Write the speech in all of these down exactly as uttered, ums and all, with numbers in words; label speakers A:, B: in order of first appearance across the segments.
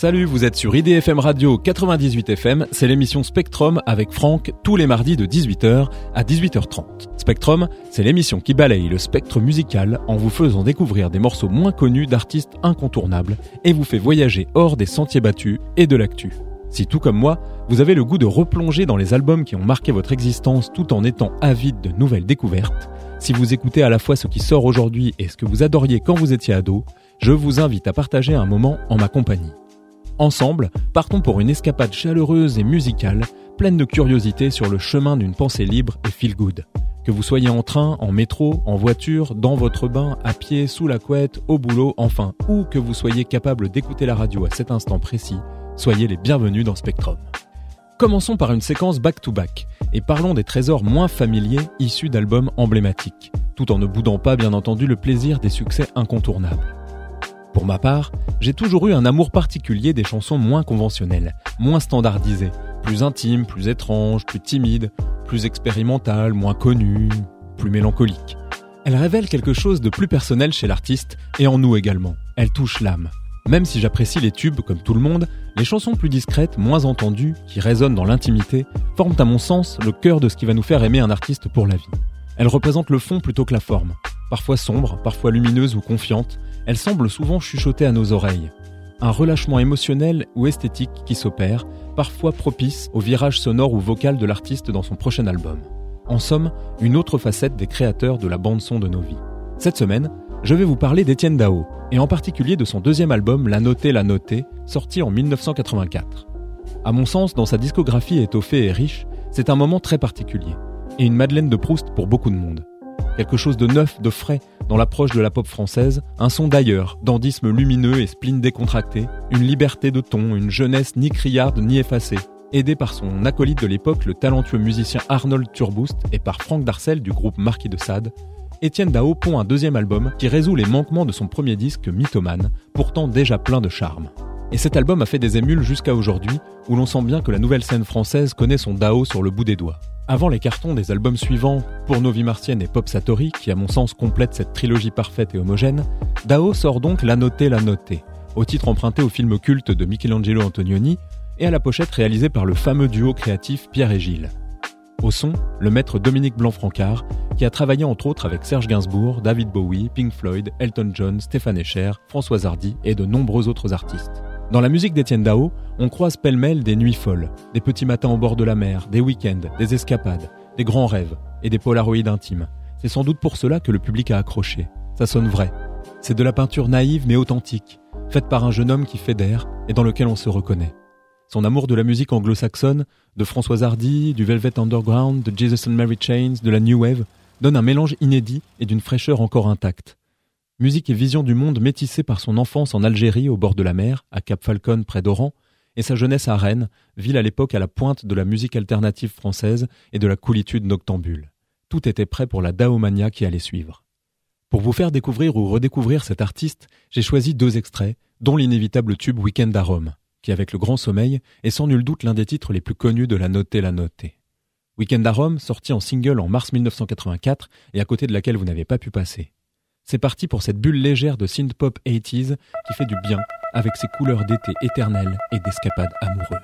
A: Salut, vous êtes sur I D F M Radio quatre-vingt-dix-huit F M, c'est l'émission Spectrum avec Franck tous les mardis de dix-huit heures à dix-huit heures trente. Spectrum, c'est l'émission qui balaye le spectre musical en vous faisant découvrir des morceaux moins connus d'artistes incontournables et vous fait voyager hors des sentiers battus et de l'actu. Si tout comme moi, vous avez le goût de replonger dans les albums qui ont marqué votre existence tout en étant avide de nouvelles découvertes, si vous écoutez à la fois ce qui sort aujourd'hui et ce que vous adoriez quand vous étiez ado, je vous invite à partager un moment en ma compagnie. Ensemble, partons pour une escapade chaleureuse et musicale, pleine de curiosité sur le chemin d'une pensée libre et feel good. Que vous soyez en train, en métro, en voiture, dans votre bain, à pied, sous la couette, au boulot, enfin, ou que vous soyez capable d'écouter la radio à cet instant précis, soyez les bienvenus dans Spectrum. Commençons par une séquence back-to-back, et parlons des trésors moins familiers issus d'albums emblématiques, tout en ne boudant pas bien entendu le plaisir des succès incontournables. Pour ma part, j'ai toujours eu un amour particulier des chansons moins conventionnelles, moins standardisées, plus intimes, plus étranges, plus timides, plus expérimentales, moins connues, plus mélancoliques. Elles révèlent quelque chose de plus personnel chez l'artiste et en nous également. Elles touchent l'âme. Même si j'apprécie les tubes comme tout le monde, les chansons plus discrètes, moins entendues, qui résonnent dans l'intimité, forment à mon sens le cœur de ce qui va nous faire aimer un artiste pour la vie. Elles représentent le fond plutôt que la forme. Parfois sombre, parfois lumineuse ou confiante, elles semblent souvent chuchoter à nos oreilles. Un relâchement émotionnel ou esthétique qui s'opère, parfois propice au virage sonore ou vocal de l'artiste dans son prochain album. En somme, une autre facette des créateurs de la bande-son de nos vies. Cette semaine, je vais vous parler d'Étienne Dao, et en particulier de son deuxième album La Notée, La Notée, sorti en dix-neuf cent quatre-vingt-quatre. À mon sens, dans sa discographie étoffée et riche, c'est un moment très particulier, et une Madeleine de Proust pour beaucoup de monde. Quelque chose de neuf, de frais, dans l'approche de la pop française, un son d'ailleurs, dandysme lumineux et spleen décontracté, une liberté de ton, une jeunesse ni criarde ni effacée, aidé par son acolyte de l'époque, le talentueux musicien Arnold Turboust, et par Franck Darcel du groupe Marquis de Sade, Étienne Dao pond un deuxième album qui résout les manquements de son premier disque Mythomane, pourtant déjà plein de charme. Et cet album a fait des émules jusqu'à aujourd'hui, où l'on sent bien que la nouvelle scène française connaît son Dao sur le bout des doigts. Avant les cartons des albums suivants, Pour nos vies martiennes et Pop Satori, qui à mon sens complètent cette trilogie parfaite et homogène, Dao sort donc La Notée, La Notée, au titre emprunté au film culte de Michelangelo Antonioni et à la pochette réalisée par le fameux duo créatif Pierre et Gilles. Au son, le maître Dominique Blanc-Francard, qui a travaillé entre autres avec Serge Gainsbourg, David Bowie, Pink Floyd, Elton John, Stéphane Echer, Françoise Hardy et de nombreux autres artistes. Dans la musique d'Étienne Dao, on croise pêle-mêle des nuits folles, des petits matins au bord de la mer, des week-ends, des escapades, des grands rêves et des polaroïdes intimes. C'est sans doute pour cela que le public a accroché. Ça sonne vrai. C'est de la peinture naïve mais authentique, faite par un jeune homme qui fédère et dans lequel on se reconnaît. Son amour de la musique anglo-saxonne, de Françoise Hardy, du Velvet Underground, de Jesus and Mary Chains, de la New Wave, donne un mélange inédit et d'une fraîcheur encore intacte. Musique et vision du monde métissée par son enfance en Algérie au bord de la mer, à Cap Falcon près d'Oran, et sa jeunesse à Rennes, ville à l'époque à la pointe de la musique alternative française et de la coolitude noctambule. Tout était prêt pour la Daomania qui allait suivre. Pour vous faire découvrir ou redécouvrir cet artiste, j'ai choisi deux extraits, dont l'inévitable tube Week-end à Rome, qui avec Le Grand Sommeil est sans nul doute l'un des titres les plus connus de La Notée, La Notée. Week-end à Rome, sorti en single en mars dix-neuf cent quatre-vingt-quatre et à côté de laquelle vous n'avez pas pu passer. C'est parti pour cette bulle légère de synth-pop eighties qui fait du bien avec ses couleurs d'été éternelles et d'escapades amoureuses.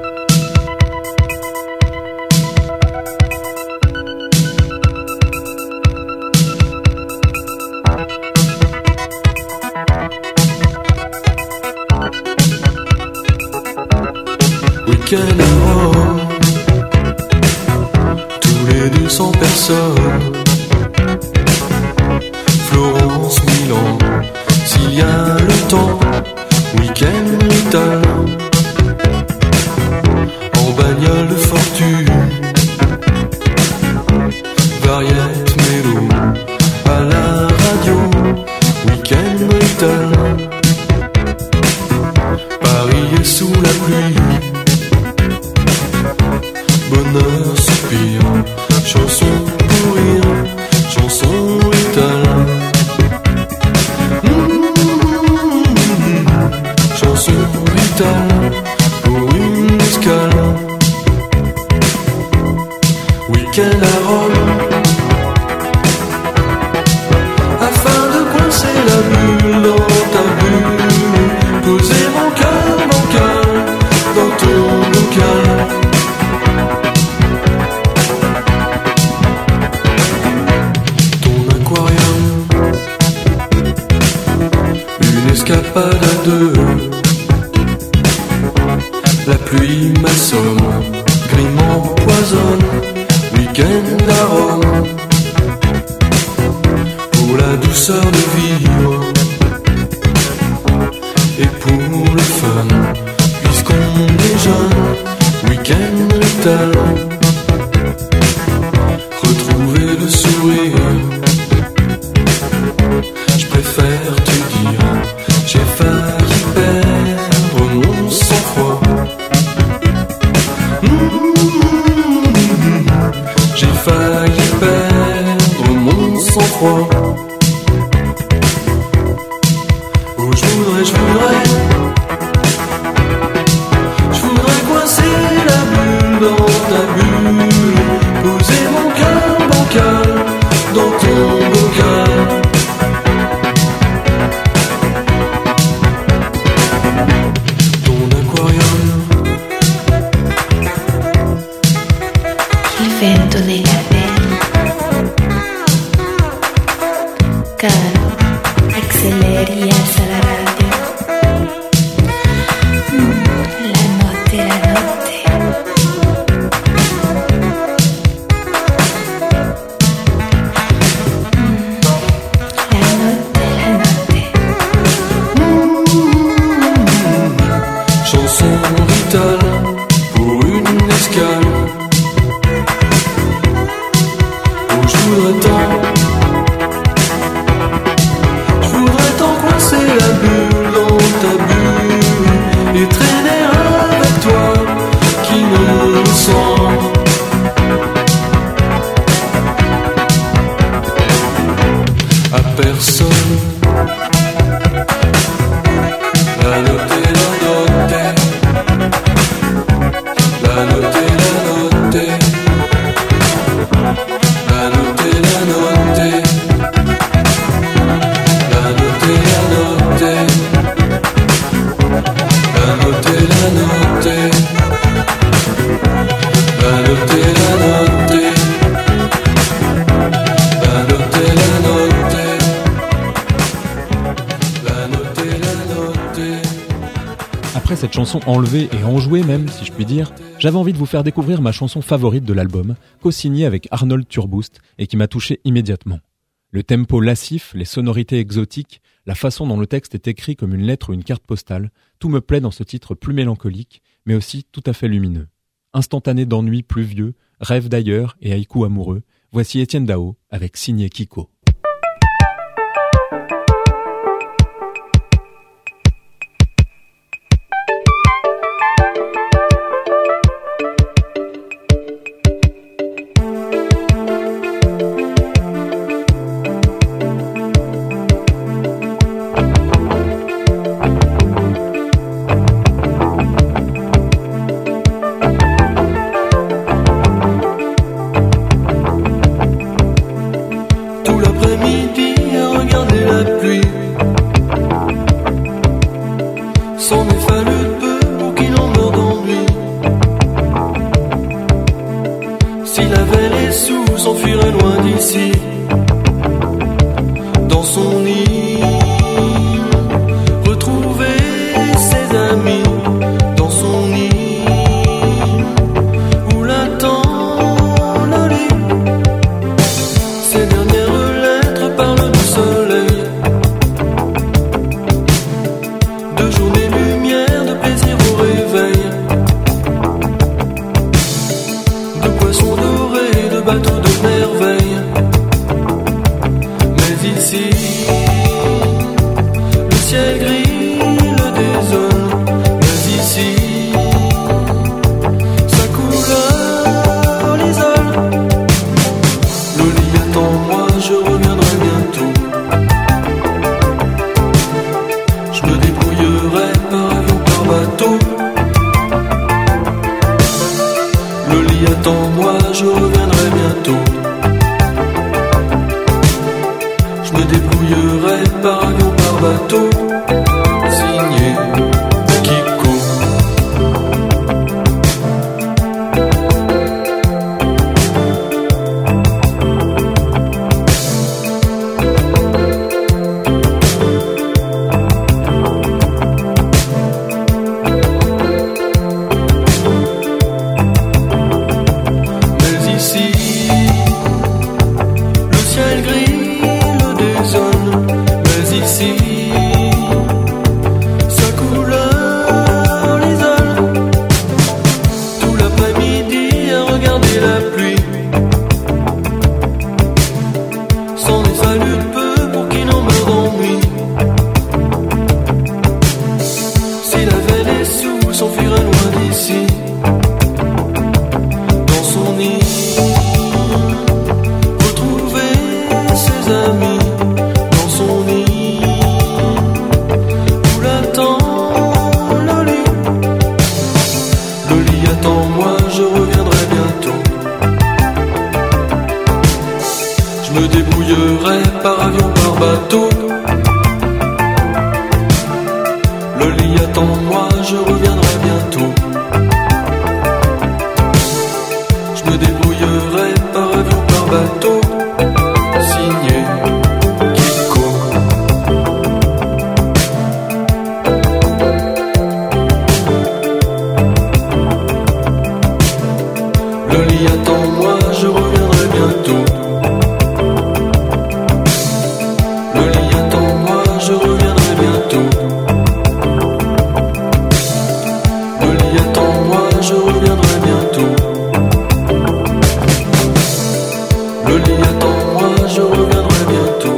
B: Week-end à Rome, tous les deux cents personnes. Florence, Milan, s'il y a le temps, week-end italien, en bagnole de fortune, variette mélo, à la radio, week-end italien, Paris est sous la pluie, bonheur, soupir, chanson pour rire, chanson italien. Chanson vitale pour une escale. Week-end à Rome, afin de coincer la bulle dans ta bulle, poser mon cœur, mon cœur deux. La pluie m'assomme, gris m'empoisonne, week-end à Rome. Pour la douceur de vivre et pour le fun, puisqu'on déjeune, week-end rital. Retrouver le sourire, je préfère te dire, j'ai failli perdre mon sang-froid. J'ai failli perdre mon sang-froid. Oh, je voudrais, je voudrais, je voudrais coincer la bulle dans ta bulle, poser mon cœur bancal dans ton bocal. Ton aquarium.
C: Il vento nella pelle, caro, acceleri e alza la radio. Mm, la notte, la notte. Mm, la notte, la notte.
B: Chanson vitale pour une escale. Oh, je voudrais tant, je voudrais tant coincer la bulle dans ta bulle et traîner avec toi qui me sent. À personne. La notte, la notte, la notte, la notte, la notte, la notte, la notte, la notte, la notte, la notte, la notte, la notte, la notte, la notte, la notte, la notte.
A: Après cette chanson enlevée et enjouée même, si je puis dire, j'avais envie de vous faire découvrir ma chanson favorite de l'album, co-signée avec Arnold Turboust et qui m'a touché immédiatement. Le tempo lascif, les sonorités exotiques, la façon dont le texte est écrit comme une lettre ou une carte postale, tout me plaît dans ce titre plus mélancolique, mais aussi tout à fait lumineux. Instantané d'ennui pluvieux, rêve d'ailleurs et haïku amoureux, voici Étienne Dao avec Signé Kiko.
B: Tout l'après-midi à regarder la pluie, s'en est fallu peu pour qu'il en meure d'ennui. S'il avait les sous, s'enfuirait loin d'ici, dans son lit, retrouver ses amis, dans son lit, où l'attend le lit. Ces dernières lettres parlent du soleil, de journées lumière, de plaisir au réveil, de poissons dorés, de bateaux de merveille. Mais ici Je me débrouillerai par avion, par bateau. Le lit attend moi, je reviendrai bientôt. Je me débrouillerai par avion, par bateau. Signé Kiko. Le lit attend moi, je reviendrai bientôt. Le lit attend moi, je reviendrai bientôt. Le lit attend moi, je reviendrai bientôt. Le lit attend moi, je reviendrai bientôt.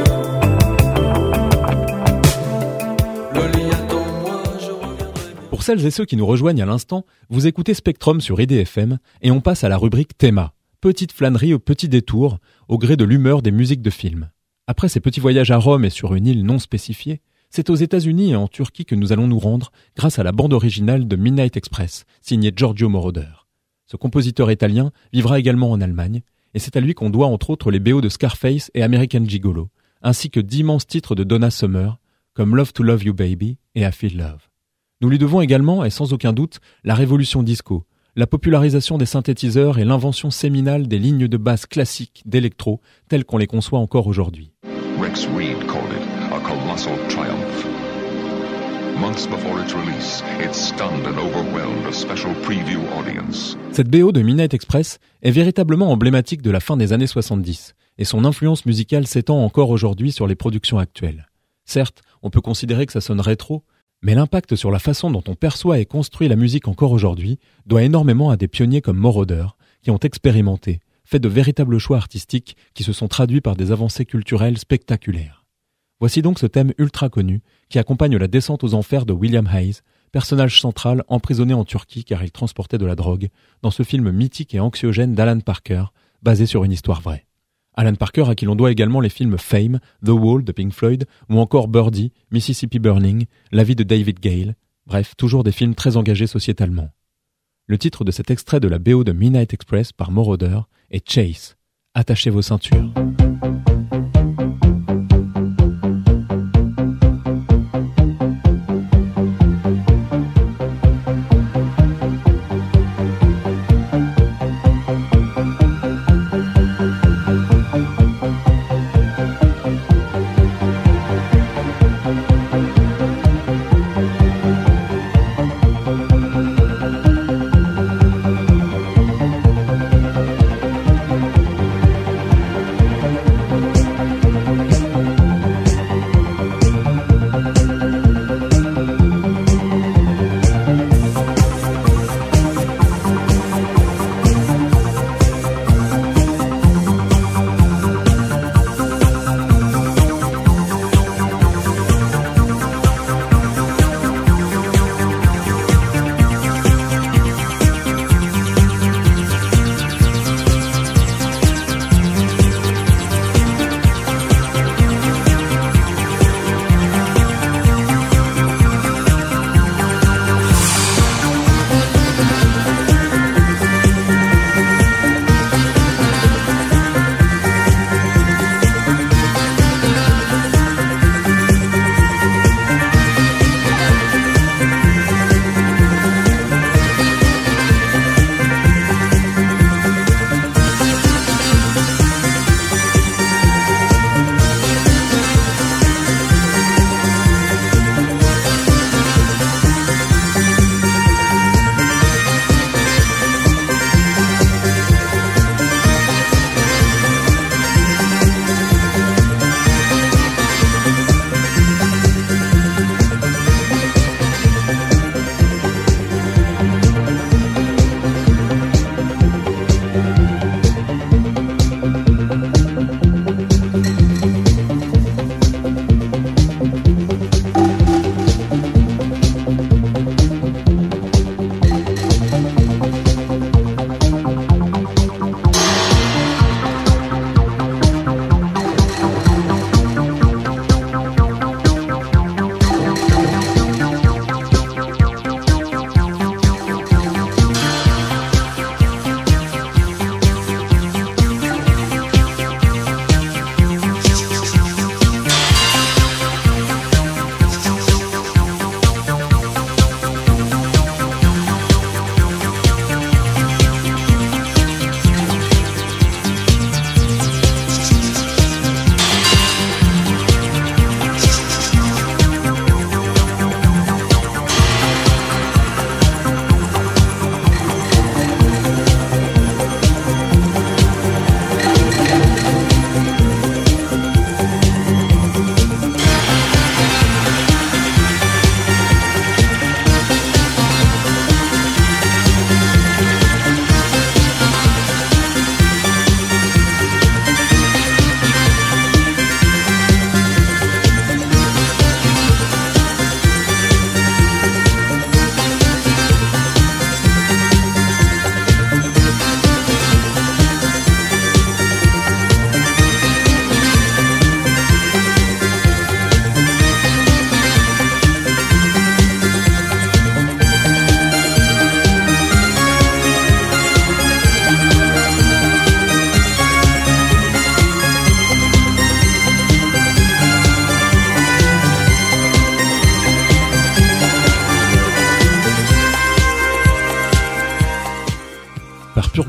B: Le lit attend moi, je reviendrai bientôt.
A: Pour celles et ceux qui nous rejoignent à l'instant, vous écoutez Spectrum sur I D F M et on passe à la rubrique Théma. Petite flânerie au petit détour, au gré de l'humeur des musiques de films. Après ces petits voyages à Rome et sur une île non spécifiée, c'est aux États-Unis et en Turquie que nous allons nous rendre grâce à la bande originale de Midnight Express, signée Giorgio Moroder. Ce compositeur italien vivra également en Allemagne, et c'est à lui qu'on doit entre autres les B O de Scarface et American Gigolo, ainsi que d'immenses titres de Donna Summer, comme Love to Love You Baby et I Feel Love. Nous lui devons également, et sans aucun doute, la révolution disco, la popularisation des synthétiseurs et l'invention séminale des lignes de basse classiques d'électro telles qu'on les conçoit encore aujourd'hui.
D: Rex Reed called it a colossal triumph. Months before its release, it stunned and overwhelmed a special preview audience.
A: Cette B O de Midnight Express est véritablement emblématique de la fin des années soixante-dix, et son influence musicale s'étend encore aujourd'hui sur les productions actuelles. Certes, on peut considérer que ça sonne rétro, mais l'impact sur la façon dont on perçoit et construit la musique encore aujourd'hui doit énormément à des pionniers comme Moroder, qui ont expérimenté, fait de véritables choix artistiques qui se sont traduits par des avancées culturelles spectaculaires. Voici donc ce thème ultra connu qui accompagne la descente aux enfers de William Hayes, personnage central emprisonné en Turquie car il transportait de la drogue, dans ce film mythique et anxiogène d'Alan Parker, basé sur une histoire vraie. Alan Parker à qui l'on doit également les films Fame, The Wall de Pink Floyd ou encore Birdie, Mississippi Burning, La vie de David Gale, bref, toujours des films très engagés sociétalement. Le titre de cet extrait de la B O de Midnight Express par Moroder est Chase. Attachez vos ceintures.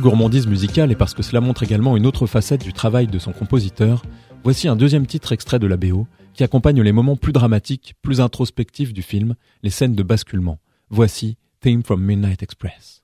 A: gourmandise musicale et parce que cela montre également une autre facette du travail de son compositeur, voici un deuxième titre extrait de la B O qui accompagne les moments plus dramatiques, plus introspectifs du film, les scènes de basculement. Voici Theme from Midnight Express.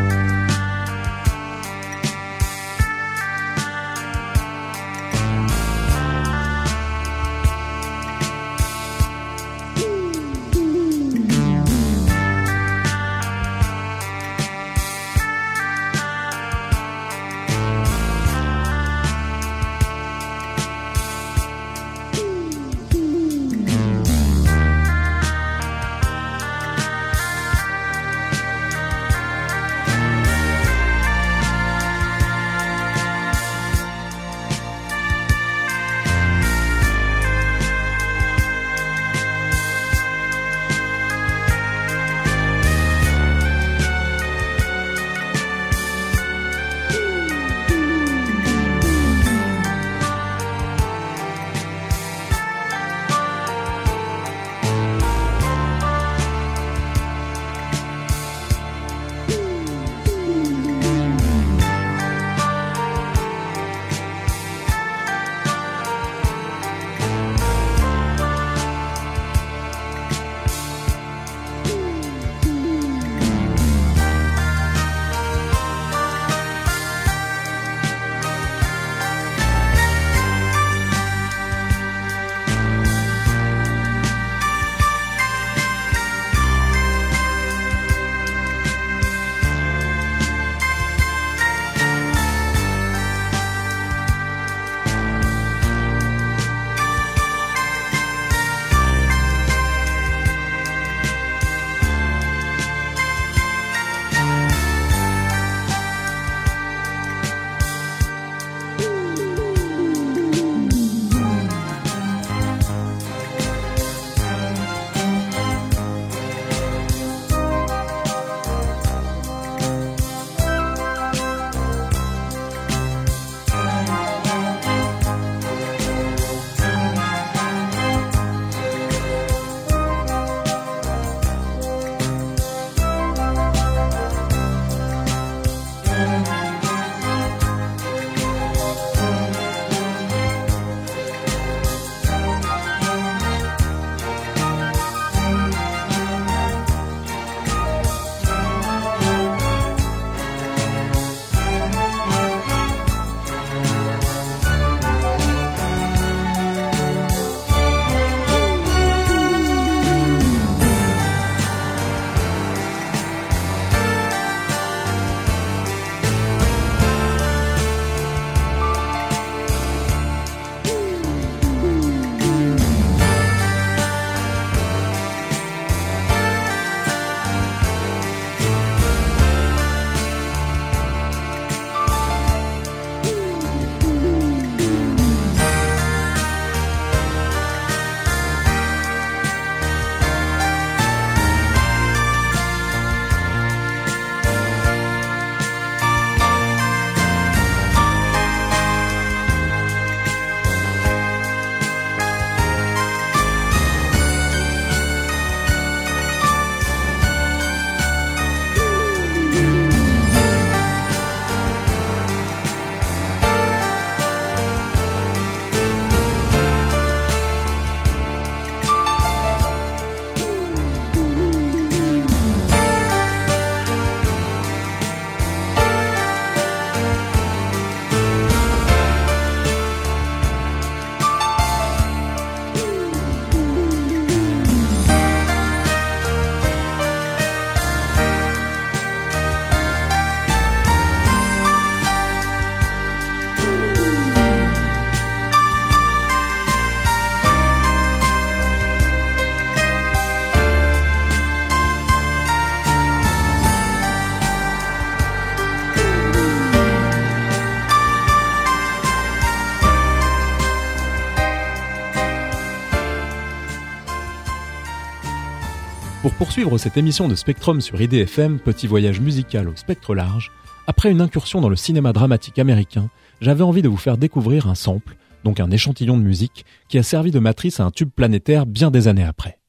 A: Pour poursuivre cette émission de Spectrum sur I D F M, petit voyage musical au spectre large, après une incursion dans le cinéma dramatique américain, j'avais envie de vous faire découvrir un sample, donc un échantillon de musique, qui a servi de matrice à un tube planétaire bien des années après.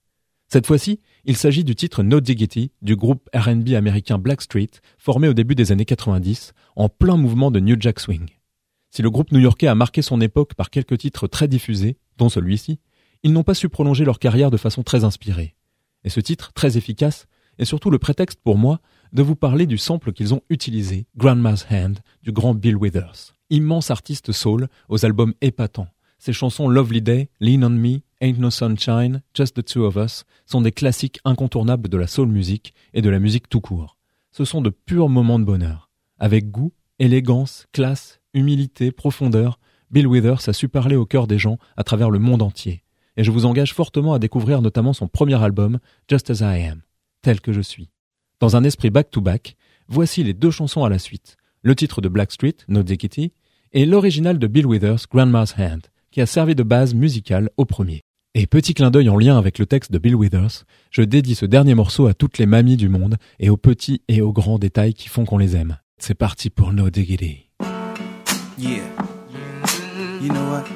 A: Cette fois-ci, il s'agit du titre No Diggity du groupe R and B américain Blackstreet, formé au début des années quatre-vingt-dix, en plein mouvement de New Jack Swing. Si le groupe new-yorkais a marqué son époque par quelques titres très diffusés, dont celui-ci, ils n'ont pas su prolonger leur carrière de façon très inspirée. Et ce titre, très efficace, est surtout le prétexte pour moi de vous parler du sample qu'ils ont utilisé, Grandma's Hand, du grand Bill Withers. Immense artiste soul, aux albums épatants. Ses chansons Lovely Day, Lean on Me, Ain't No Sunshine, Just the Two of Us sont des classiques incontournables de la soul music et de la musique tout court. Ce sont de purs moments de bonheur. Avec goût, élégance, classe, humilité, profondeur, Bill Withers a su parler au cœur des gens à travers le monde entier. Et je vous engage fortement à découvrir notamment son premier album, Just As I Am, tel que je suis. Dans un esprit back-to-back, voici les deux chansons à la suite. Le titre de Blackstreet, No Diggity, et l'original de Bill Withers, Grandma's Hand, qui a servi de base musicale au premier. Et petit clin d'œil en lien avec le texte de Bill Withers, je dédie ce dernier morceau à toutes les mamies du monde et aux petits et aux grands détails qui font qu'on les aime. C'est parti pour No Diggity.
E: Yeah. You know what?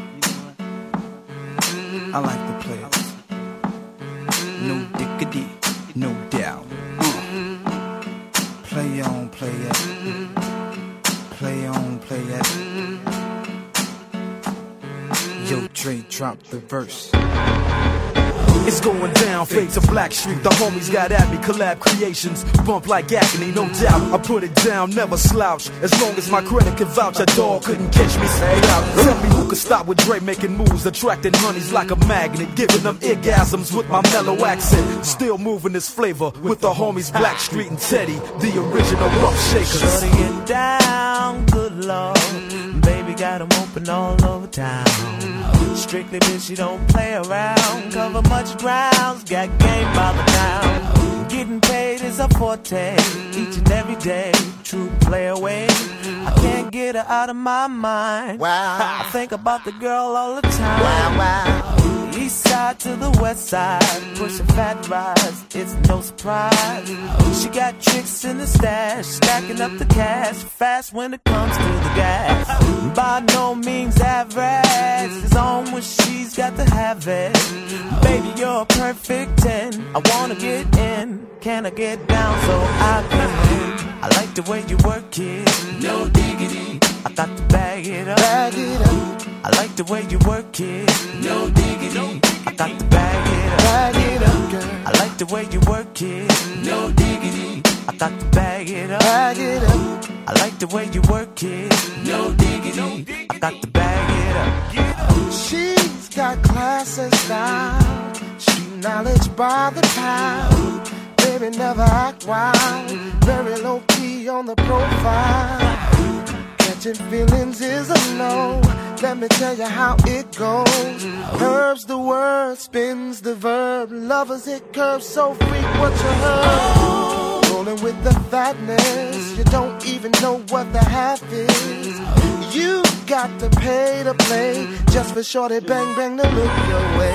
E: I like the players. No diggity, no doubt. Uh. Play on, play it. Play on, play it. Yo, Dre, drop the verse.
F: It's going down, fade to Blackstreet. The homies got at me, collab creations. Bump like agony, no doubt. I put it down, never slouch. As long as my credit can vouch, a dog couldn't catch me. Say out. Tell me who could stop with Dre making moves, attracting honeys like a magnet, giving them orgasms with my mellow accent. Still moving this flavor with the homies Blackstreet and Teddy, the original rough shakers.
G: Shutting it down, good lord. Baby got them open all over town. Strictly bitch, you don't play around. Cover much grounds, got game by the pound. Getting paid is a forte, each and every day. True play away, I can't get her out of my mind. Wow, I think about the girl all the time. Wow, wow. East side to the west side, pushing fat rides, it's no surprise. She got tricks in the stash, stacking up the cash, fast when it comes to the gas. By no means average, it's on when she's got to have it. Baby, you're a perfect ten, I wanna get in, can I get down so I can win? I like the way you work it, no diggity, I got to bag it up, bag it up. I like the way you work it, no diggity, I got to bag it up, bag it up, girl. I like the way you work it, no diggity, I got to bag it up, bag it up. I like the way you work it, no diggity, I got to bag it up.
H: She's got class and style, street knowledge by the pound. Baby never act wild, very low key on the profile. Catching feelings is a no. Let me tell you how it goes. Curves the word, spins the verb. Lovers it curves so freak what you heard. Rolling with the fatness, you don't even know what the half is. You got to pay to play just for shorty bang bang to look your way.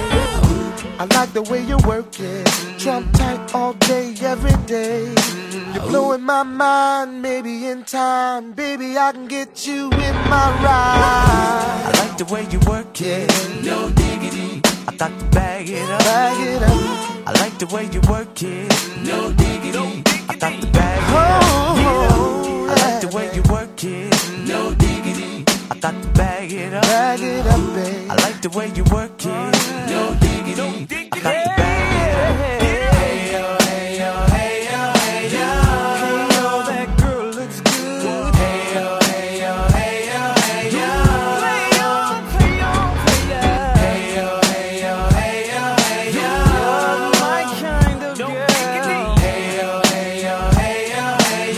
H: I like the way you work it, Trump tight all day, every day. You're blowing my mind, maybe in time, baby I can get you in my ride.
G: I like the way you work it, no diggity, I got to bag it up,
H: bag it up.
G: I like the way you work it, no diggity, I got to bag it up.
H: Oh,
G: I like the way you work it, no diggity, I got to bag it up,
H: bag it up, babe.
G: I like the way you work it, no diggity, I got to bag it up. Hey yo, hey yo, hey yo, hey yo, hey yo, that girl looks good. Hey yo, hey yo, hey yo, hey yo, play on, play on, play on. Hey yo, hey yo, hey yo, hey yo, you're my kind of girl. Hey yo, hey yo, hey yo, hey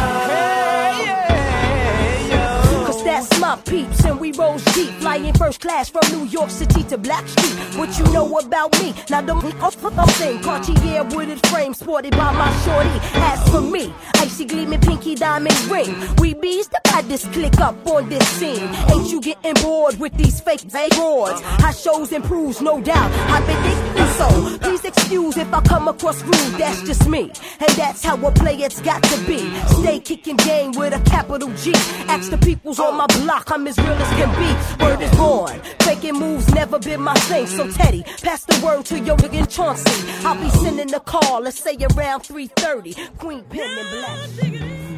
G: yo, hey yo.
I: Cause that's my peeps and we roll deep, flying first class from New York City to Blackstreet. What you know about me? Now don't off the thing. Cartier wooded frame sported by my shorty. As for me, icy gleaming pinky diamond ring. We bees the baddest click up on this scene. Ain't you getting bored with these fake fake roars? High shows improves, no doubt. I bet they So please excuse if I come across rude, that's just me. And that's how a player's got to be. Stay kicking game with a capital G. Ask the peoples on my block, I'm as real as can be. Word is born, faking moves never been my thing. So Teddy, pass the word to your nigga Chauncey. I'll be sending a call, let's say around three thirty. Queen Pen and Black.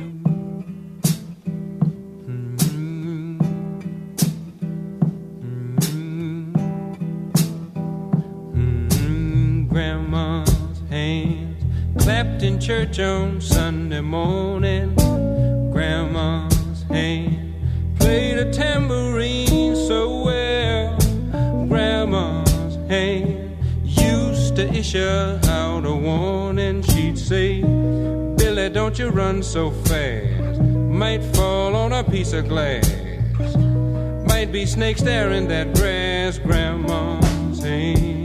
J: Grandma's hands clapped in church on Sunday morning. Grandma's hand played a tambourine so well. Grandma's hand used to issue out a warning. She'd say, Billy, don't you run so fast. Might fall on a piece of glass. Might be snakes there in that grass. Grandma's hand.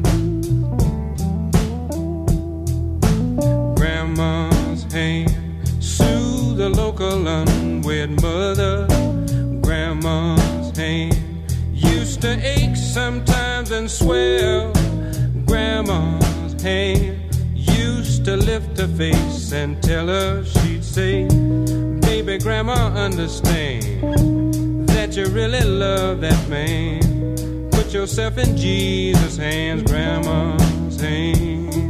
J: Grandma's hand soothe the local unwed mother. Grandma's hand used to ache sometimes and swell. Grandma's hand used to lift her face and tell her, she'd say, baby, Grandma, understand that you really love that man. Put yourself in Jesus' hands. Grandma's hand.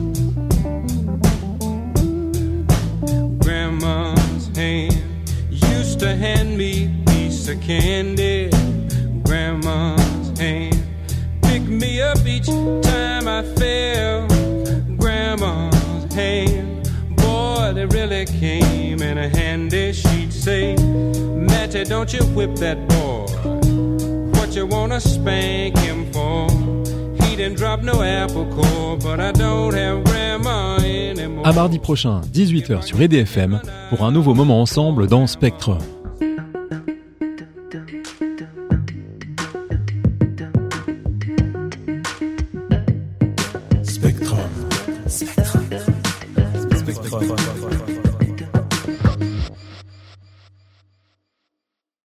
J: Grandma's hand used to hand me a piece of candy. Grandma's hand picked me up each time I fell. Grandma's hand, boy, they really came in handy. She'd say, Matty, don't you whip that boy. What you wanna spank him for? He didn't drop no apple core, but I don't have grandma anymore.
A: À mardi prochain, dix-huit heures sur E D F M, pour un nouveau moment ensemble dans Spectrum.